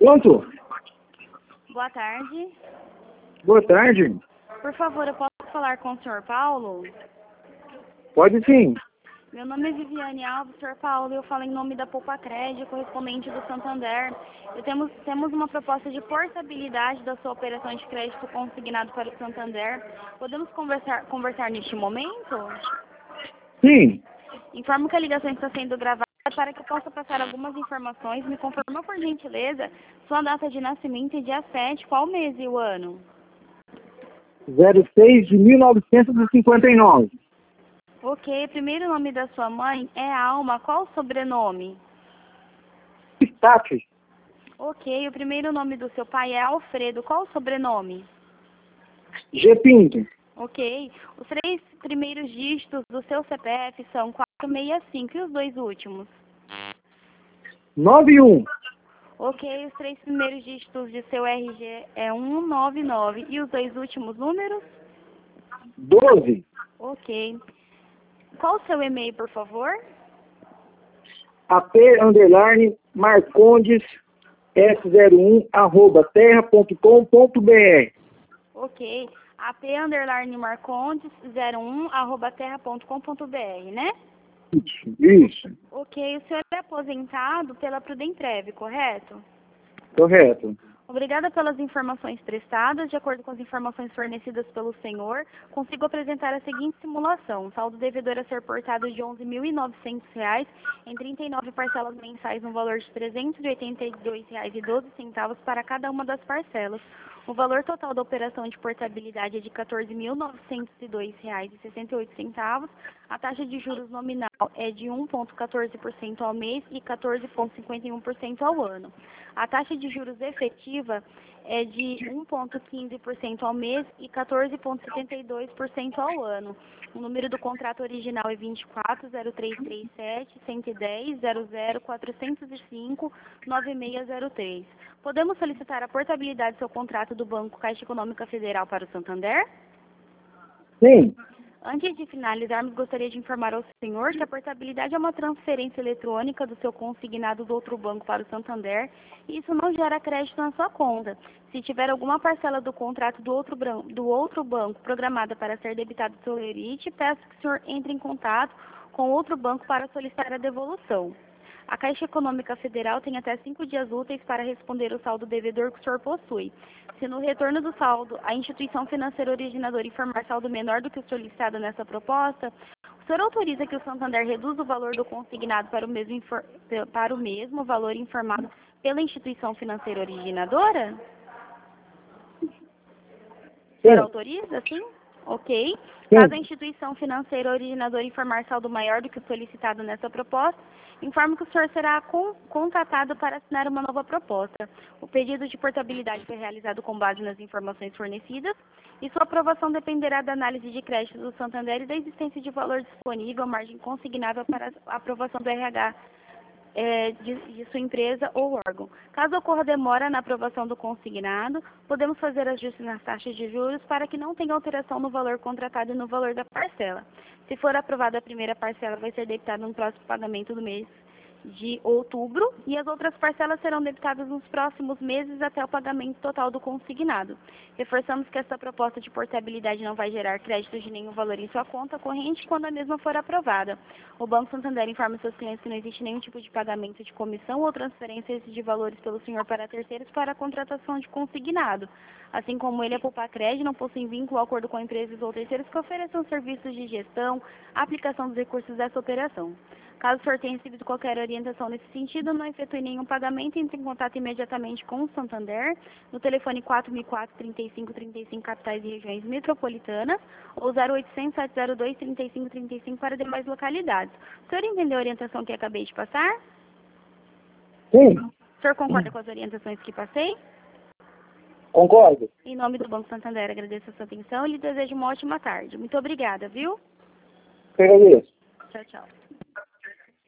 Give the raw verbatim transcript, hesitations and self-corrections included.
Pronto? Boa tarde. Boa tarde. Por favor, eu posso falar com o senhor Paulo? Pode sim. Meu nome é Viviane Alves, senhor Paulo, eu falo em nome da Poupa Crédito, correspondente do Santander. Eu temos, temos uma proposta de portabilidade da sua operação de crédito consignado para o Santander. Podemos conversar, conversar neste momento? Sim. Informo que a ligação está sendo gravada para que eu possa passar algumas informações. Me confirma, por gentileza, sua data de nascimento e dia sete, qual mês e o ano? zero seis de mil novecentos e cinquenta e nove. Ok, o primeiro nome da sua mãe é Alma, qual o sobrenome? Pistache. Ok, o primeiro nome do seu pai é Alfredo, qual o sobrenome? G. Pinto. Ok, os três primeiros dígitos do seu C P F são quatrocentos e sessenta e cinco e os dois últimos? nove um. Ok, os três primeiros dígitos de seu R G é cento e noventa e nove e os dois últimos números? doze. Ok. Qual o seu e-mail, por favor? ap underline marcondes S zero um arroba terra ponto com ponto br. Ok. ap underline marcondes zero um arroba terra ponto com ponto br, né? Isso. Isso. Ok. O senhor é aposentado pela Prudenprev, correto? Correto. Obrigada pelas informações prestadas. De acordo com as informações fornecidas pelo senhor, consigo apresentar a seguinte simulação. O saldo devedor a ser portado de onze mil e novecentos reais em trinta e nove parcelas mensais no valor de trezentos e oitenta e dois reais e doze centavos para cada uma das parcelas. O valor total da operação de portabilidade é de quatorze mil novecentos e dois reais e sessenta e oito centavos. A taxa de juros nominal é de um vírgula quatorze por cento ao mês e quatorze vírgula cinquenta e um por cento ao ano. A taxa de juros efetiva é de um vírgula quinze por cento ao mês e quatorze vírgula setenta e dois por cento ao ano. O número do contrato original é vinte e quatro, zero três três sete, cento e dez, zero zero, quatrocentos e cinco, nove seis zero três. Podemos solicitar a portabilidade do seu contrato do Banco Caixa Econômica Federal para o Santander? Sim. Antes de finalizarmos, gostaria de informar ao senhor que a portabilidade é uma transferência eletrônica do seu consignado do outro banco para o Santander e isso não gera crédito na sua conta. Se tiver alguma parcela do contrato do outro, do outro banco programada para ser debitada do seu lerite, peço que o senhor entre em contato com outro banco para solicitar a devolução. A Caixa Econômica Federal tem até cinco dias úteis para responder o saldo devedor que o senhor possui. Se no retorno do saldo a instituição financeira originadora informar saldo menor do que o solicitado nessa proposta, o senhor autoriza que o Santander reduza o valor do consignado para o mesmo, para o mesmo valor informado pela instituição financeira originadora? O senhor autoriza, sim? Ok. Caso a instituição financeira originadora informar saldo maior do que o solicitado nessa proposta, informo que o senhor será con contatado para assinar uma nova proposta. O pedido de portabilidade foi realizado com base nas informações fornecidas e sua aprovação dependerá da análise de crédito do Santander e da existência de valor disponível, margem consignável para a aprovação do R H é, de, de sua empresa ou órgão. Caso ocorra demora na aprovação do consignado, podemos fazer ajustes nas taxas de juros para que não tenha alteração no valor contratado e no valor da parcela. Se for aprovada a primeira parcela, vai ser debitada no próximo pagamento do mês de outubro e as outras parcelas serão debitadas nos próximos meses até o pagamento total do consignado. Reforçamos que essa proposta de portabilidade não vai gerar crédito de nenhum valor em sua conta corrente quando a mesma for aprovada. O Banco Santander informa seus clientes que não existe nenhum tipo de pagamento de comissão ou transferência de valores pelo senhor para terceiros para a contratação de consignado. Assim como ele, a Poupa Crédito não possui vínculo ou acordo com empresas ou terceiros que ofereçam serviços de gestão, aplicação dos recursos dessa operação. Caso o senhor tenha recebido qualquer orientação nesse sentido, não efetue nenhum pagamento, entre em contato imediatamente com o Santander, no telefone quatro mil e quatro, trinta e cinco, trinta e cinco, capitais e regiões metropolitanas, ou zero oitocentos, sete zero dois, trinta e cinco, trinta e cinco para demais localidades. O senhor entendeu a orientação que acabei de passar? Sim. O senhor concorda com as orientações que passei? Concordo. Em nome do Banco Santander, agradeço a sua atenção e lhe desejo uma ótima tarde. Muito obrigada, viu? Agradeço. Tchau, tchau.